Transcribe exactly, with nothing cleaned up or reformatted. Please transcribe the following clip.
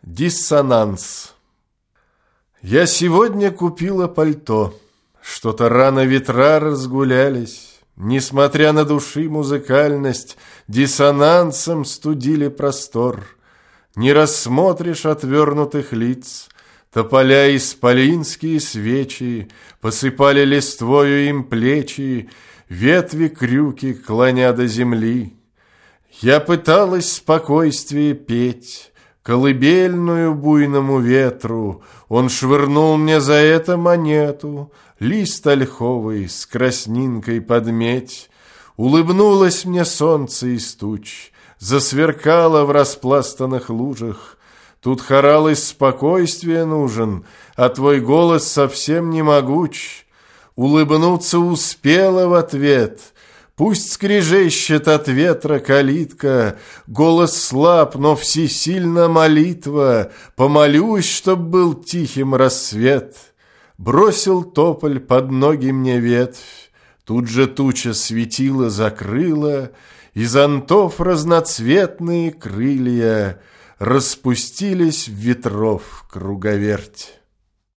Диссонанс. Я сегодня купила пальто. Что-то рано ветра разгулялись. Несмотря на души музыкальность, диссонансом студили простор. Не рассмотришь отвернутых лиц. Тополя исполинские свечи посыпали листвою им плечи, ветви крюки клоня до земли. Я пыталась спокойствие петь, колыбельную буйному ветру. Он швырнул мне за это монету, лист ольховый с краснинкой под медь. Улыбнулось мне солнце из туч, засверкало в распластанных лужах. Тут хоралось спокойствие нужен, а твой голос совсем не могуч. Улыбнуться успела в ответ, пусть скрежещет от ветра калитка, голос слаб, но всесильна молитва, помолюсь, чтоб был тихим рассвет. Бросил тополь под ноги мне ветвь, тут же туча светила закрыла, и зонтов разноцветные крылья распустились в ветров круговерть.